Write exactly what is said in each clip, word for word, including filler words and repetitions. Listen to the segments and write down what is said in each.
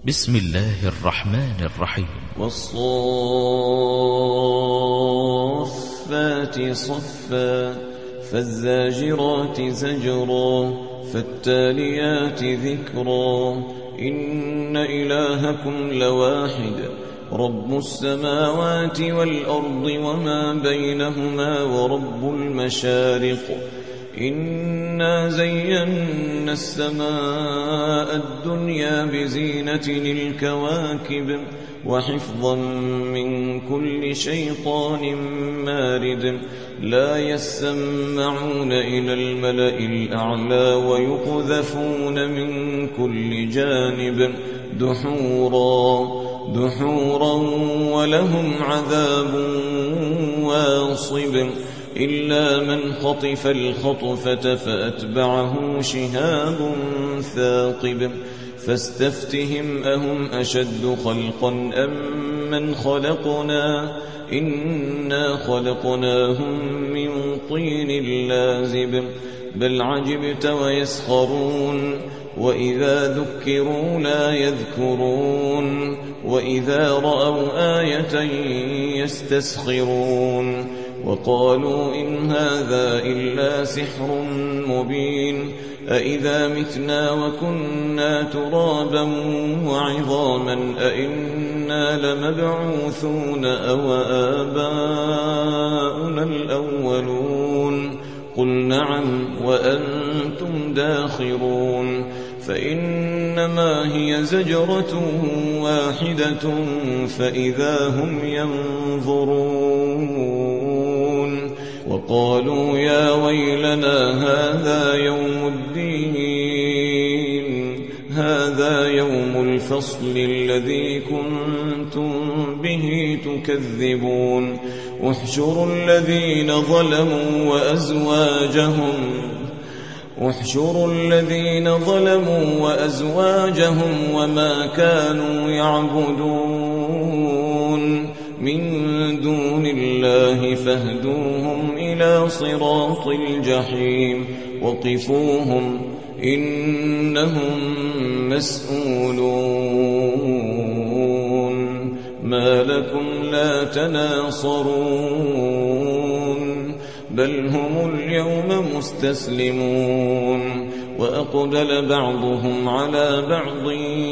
بسم الله الرحمن الرحيم. والصافات صفا فالزاجرات زجرا فالتاليات ذكرا إن إلهكم لواحد رب السماوات والأرض وما بينهما ورب المشارق إنا زينا السماء الدنيا بزينة الكواكب وحفظا من كل شيطان مارد لا يسمعون إلى الملأ الأعلى ويقذفون من كل جانب دحورا دحورا ولهم عذاب واصب إلا من خطف الخطفة فأتبعه شهاب ثاقب فاستفتهم أهم أشد خلقا أم من خلقنا إنا خلقناهم من طين لازب بل عجبت ويسخرون وإذا ذكروا لا يذكرون وإذا رأوا آية يستسخرون وقالوا إن هذا إلا سحر مبين أإذا متنا وكنا ترابا وعظاما أإنا لمبعوثون أو آباؤنا الأولون قل نعم وأنتم داخرون فإنما هي زجرة واحدة فإذا هم ينظرون وقالوا يا ويلنا هذا يوم الدين هذا يوم الفصل الذي كنتم به تكذبون احشروا الذين ظلموا وأزواجهم احشروا الذين ظلموا وأزواجهم وما كانوا يعبدون من دون الله فاهدوهم إلى صراط الجحيم وقفوهم إنهم مسؤولون ما لكم لا تناصرون بل هم اليوم مستسلمون وأقبل بعضهم على بعض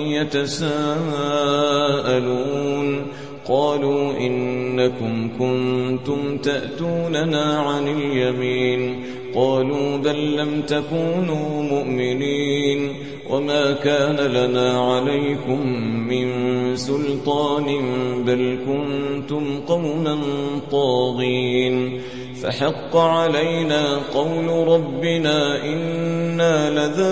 يتساءلون قالوا إنكم كنتم تأتوننا عن اليمين قالوا بل لم تكونوا مؤمنين وما كان لنا عليكم من سلطان بل كنتم قوما طاغين فحق علينا قول ربنا إنا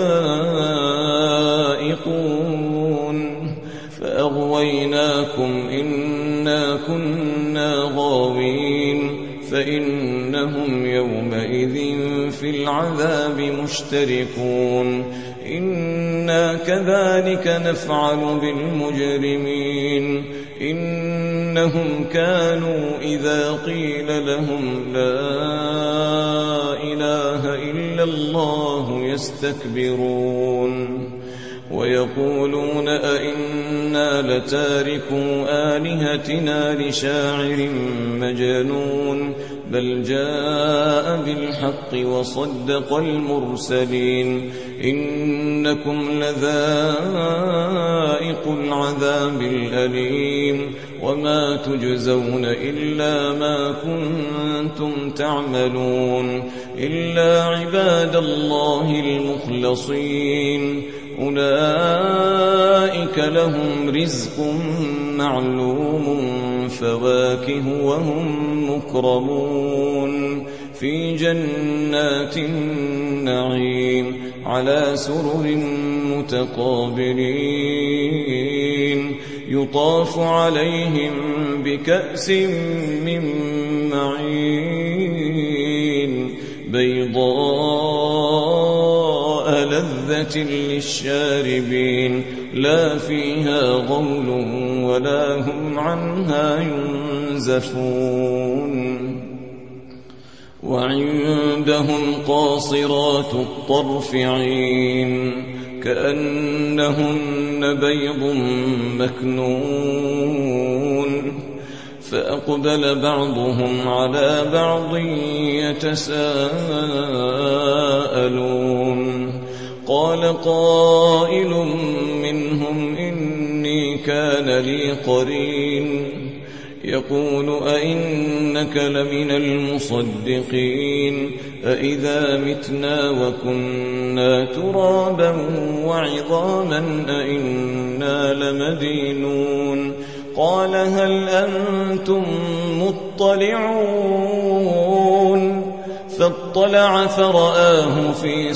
لذائقون فأغويناكم إنا كنا غاوين فإنهم يومئذ في العذاب مشتركون إنا كذلك نفعل بالمجرمين إنهم كانوا إذا قيل لهم لا إله إلا الله يستكبرون ويقولون أئنا لتاركو آلهتنا لشاعر مجنون بل جاء بالحق وصدق المرسلين إنكم لذائق العذاب الأليم وما تجزون إلا ما كنتم تعملون إلا عباد الله المخلصين أولئك لهم رزق معلوم فواكه وهم مكرمون في جنات النعيم على سرر متقابلين يطاف عليهم بكأس من معين بيضاء لذة للشاربين لا فيها غول ولا هم عنها ينزفون وعندهم قاصرات الطرف عين كأنهن بيض مكنون فأقبل بعضهم على بعض يتساءلون قال قائل منهم إني كان لي قرين يقول أئنك لمن المصدقين أئذا متنا وكنا ترابا وعظاما أئنا لمدينون قال هل أنتم مطلعون فاطلع فرآه في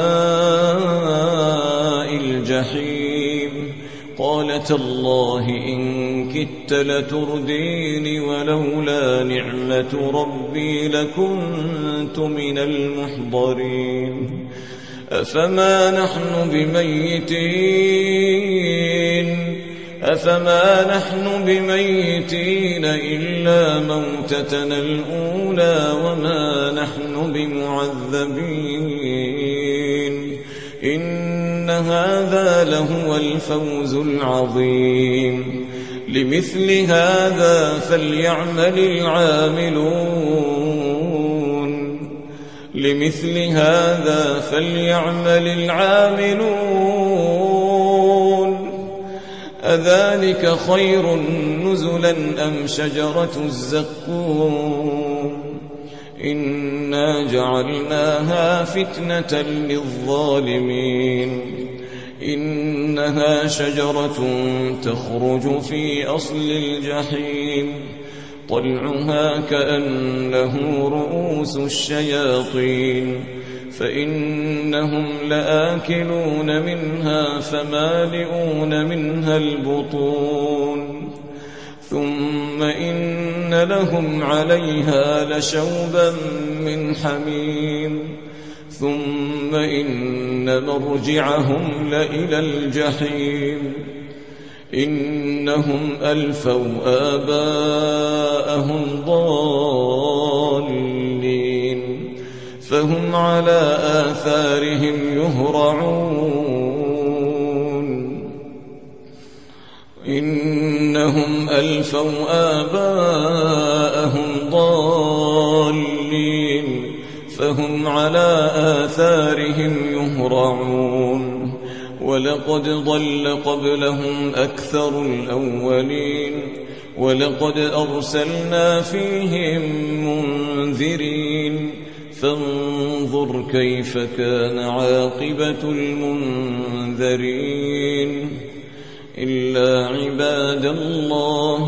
سواء الجحيم قال تالله إن كدت لتردين ولولا نعمة ربي لكنت من المحضرين أفما نحن بميتين أفما نحن بميتين إلا موتتنا الأولى وما نحن بمعذبين إن هذا لهو الفوز العظيم لمثل هذا فليعمل العاملون لمثل هذا فليعمل العاملون أذلك خير نزلا أم شجرة الزقوم إنا جعلناها فتنة للظالمين إنها شجرة تخرج في أصل الجحيم طلعها كأنه رؤوس الشياطين فإنهم لآكلون منها فمالئون منها البطون ثم إن لهم عليها لشوبا من حميم ثم إن مرجعهم لإلى الجحيم إنهم ألفوا آباءهم ضالين فهم على آثارهم يهرعون إنهم ألفوا آباءهم ضالين فهم على آثارهم يهرعون ولقد ضل قبلهم أكثر الأولين ولقد أرسلنا فيهم منذرين فانظر كيف كان عاقبة المنذرين إلا عباد الله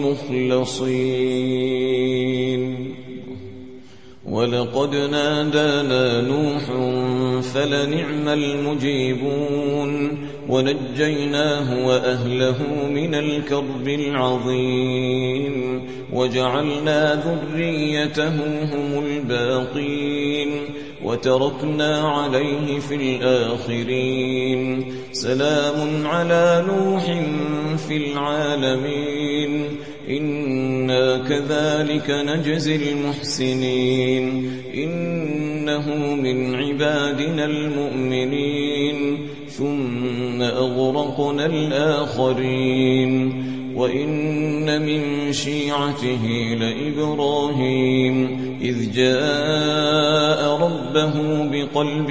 المخلصين ولقد نادانا نوح فلنعم المجيبون ونجيناه وأهله من الكرب العظيم وجعلنا ذريته هم الباقين وتركنا عليه في الآخرين سلام على نوح في العالمين إنا كذلك نجزي المحسنين إنه من عبادنا المؤمنين ثم أغرقنا الآخرين وإن من شيعته لإبراهيم إذ جاء ربه بقلب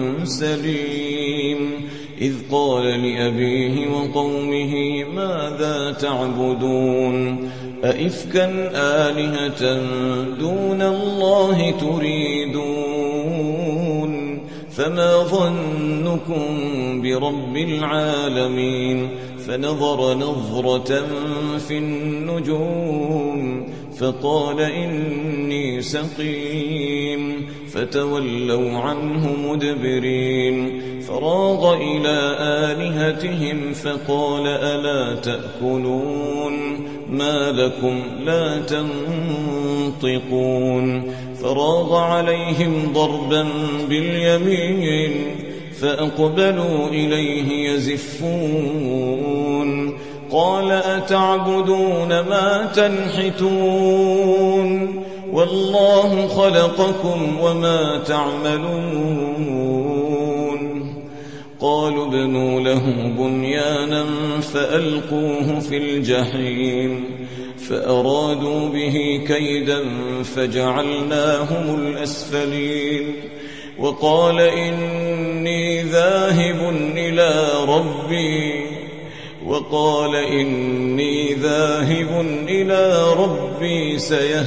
سليم إذ قال لأبيه وقومه ماذا تعبدون أئفكا آلهة دون الله تريدون فما ظنكم برب العالمين فنظر نظرة في النجوم فقال إني سقيم فتولوا عنه مدبرين فراغ إلى آلهتهم فقال ألا تأكلون ما لكم لا تنطقون فراغ عليهم ضربا باليمين فأقبلوا إليه يزفون قال أتعبدون ما تنحتون والله خلقكم وما تعملون قالوا ابنوا له بنيانا فألقوه في الجحيم فأرادوا به كيدا فجعلناهم الأسفلين وقال إني ذاهب إلى ربي وقال إني ذاهب إلى ربي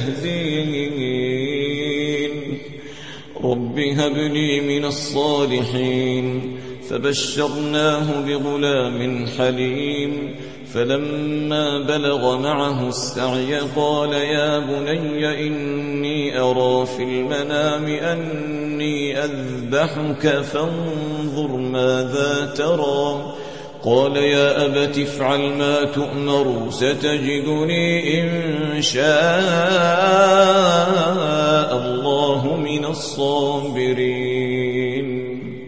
سيهدين رب هب لي من الصالحين فبشرناه بغلام حليم فلما بلغ معه السعي قال يا بني إني أرى في المنام أني أذبحك فانظر ماذا ترى قال يا أبت افعل ما تؤمر ستجدني إن شاء الله من الصابرين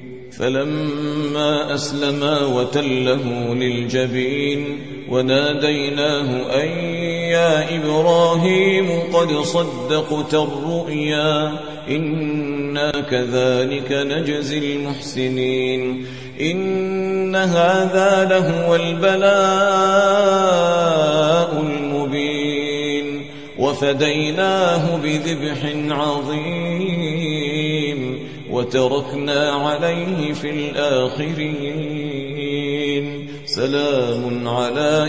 فلما أسلما وتله للجبين وناديناه أن يا إبراهيم قد صدقت الرؤيا إنا كذلك نجزي المحسنين إن هذا لهو البلاء المبين وفديناه بذبح عظيم وتركنا عليه في الآخرين سلام على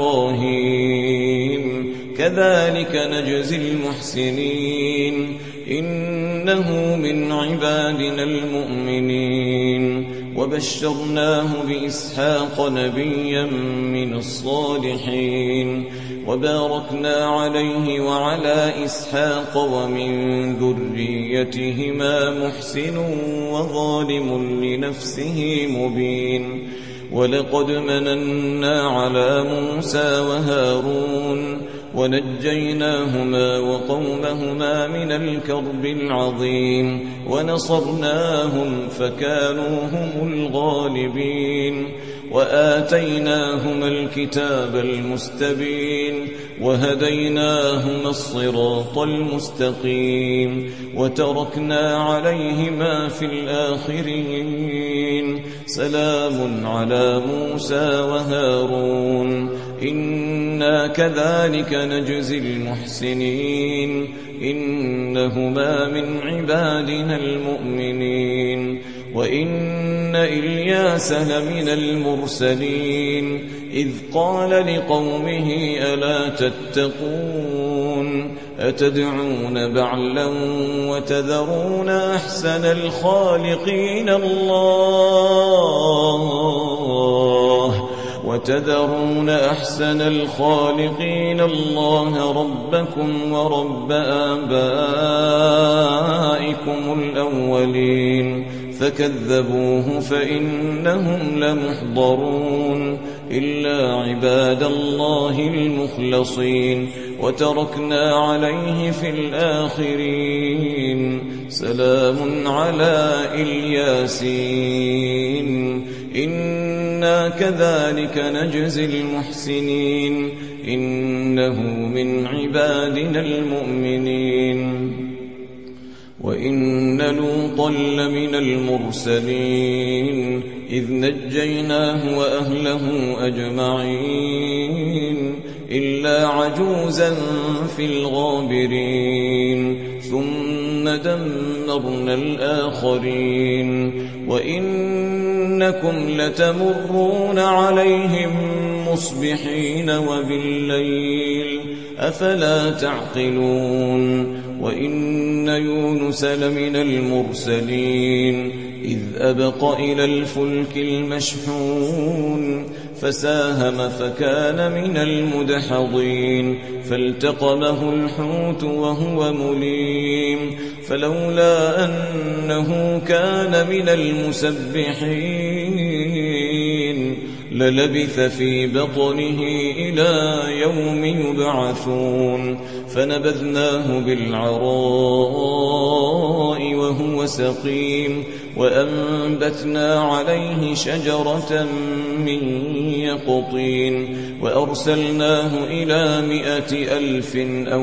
إبراهيم كذلك نجزي المحسنين إنه من عبادنا المؤمنين وبشرناه بإسحاق نبيا من الصالحين وباركنا عليه وعلى إسحاق ومن ذريتهما محسن وظالم لنفسه مبين ولقد مننا على موسى وهارون ونجيناهما وقومهما من الكرب العظيم ونصرناهم فكانوا هم الغالبين وآتيناهما الكتاب المستبين وهديناهما الصراط المستقيم وتركنا عليهما في الآخرين سلام على موسى وهارون إنا كذلك نجزي المحسنين إنهما من عبادنا المؤمنين وإن إلياس لمن المرسلين إذ قال لقومه ألا تتقون أتدعون بعلا وتذرون أحسن الخالقين الله وتذرون أحسن الخالقين الله ربكم ورب آبائكم الأولين فكذبوه فإنهم لمحضرون إلا عباد الله المخلصين وتركنا عليه في الآخرين سلام على الياسين إنا كذلك نجزي المحسنين إنه من عبادنا المؤمنين وإن لوطا لمن المرسلين إذ نجيناه وأهله أجمعين إلا عجوزا في الغابرين ثم دمرنا الآخرين وإنكم لتمرون عليهم مصبحين وبالليل أفلا تعقلون وإن يونس لمن المرسلين إذ أبق إلى الفلك المشحون فساهم فكان من المدحضين فالتقمه الحوت وهو مليم فلولا أنه كان من المسبحين للبث في بطنه إلى يوم يبعثون فنبذناه بالعراء وهو سقيم وأنبتنا عليه شجرة من يقطين وأرسلناه إلى مائة ألف أو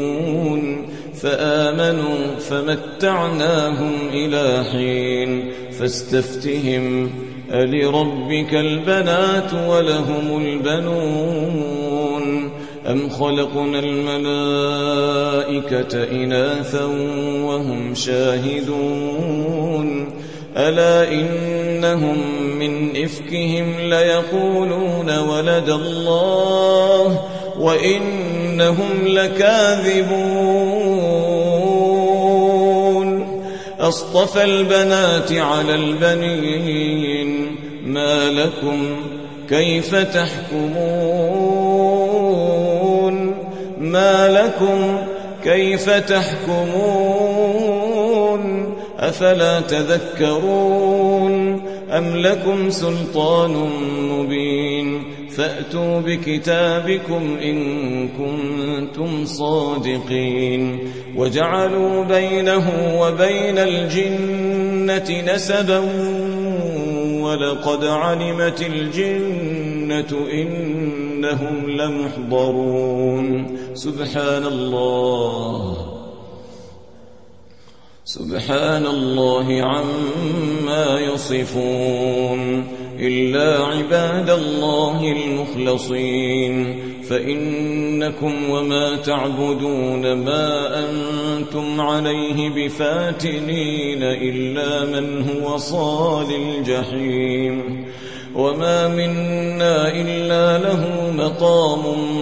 يزيدون فآمنوا فمتعناهم إلى حين فاستفتهم ألربك البنات ولهم البنون أم خلقنا الملائكة إناثا وهم شاهدون ألا إنهم من إفكهم ليقولون ولد الله وإنهم لكاذبون أصطفى البنات على البنين ما لكم كيف تحكمون ما لكم كيف تحكمون أفلا تذكرون أم لكم سلطان مبين فأتوا بكتابكم إن كنتم صادقين وجعلوا بينه وبين الجنة نسبا ولقد علمت الجنة إنهم لمحضرون سبحان الله سبحان الله عما يصفون إلا عباد الله المخلصين فإنكم وما تعبدون ما أنتم عليه بفاتنين إلا من هو صال الجحيم وما منا إلا له مقام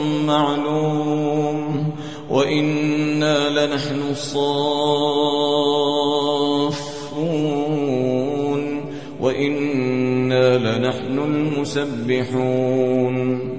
معلوم وإنا لنحن الصافون وإنا لنحن المسبحون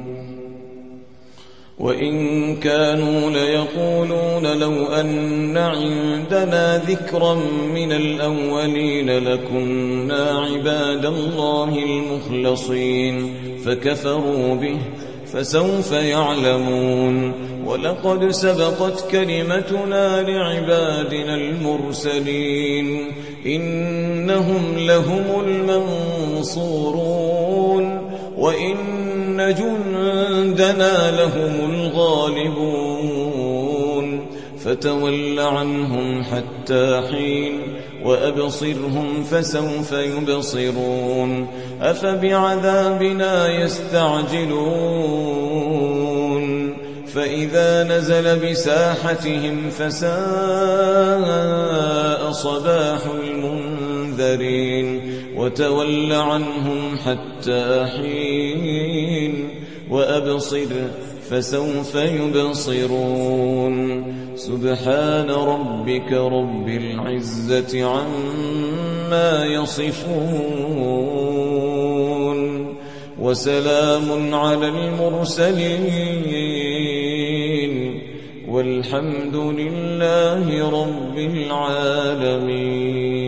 وإن كانوا ليقولون لو أن عندنا ذكرا من الأولين لكنا عباد الله المخلصين فكفروا به فسوف يعلمون ولقد سبقت كلمتنا لعبادنا المرسلين إنهم لهم المنصورون وإن جندنا لهم الغالبون فتول عنهم حتى حين وأبصرهم فسوف يبصرون أفبعذابنا يستعجلون فإذا نزل بساحتهم فساء صباح المنذرين وتول عنهم حتى حين وأبصر فسوف يبصرون سبحان ربك رب العزة عما يصفون وسلام على المرسلين والحمد لله رب العالمين.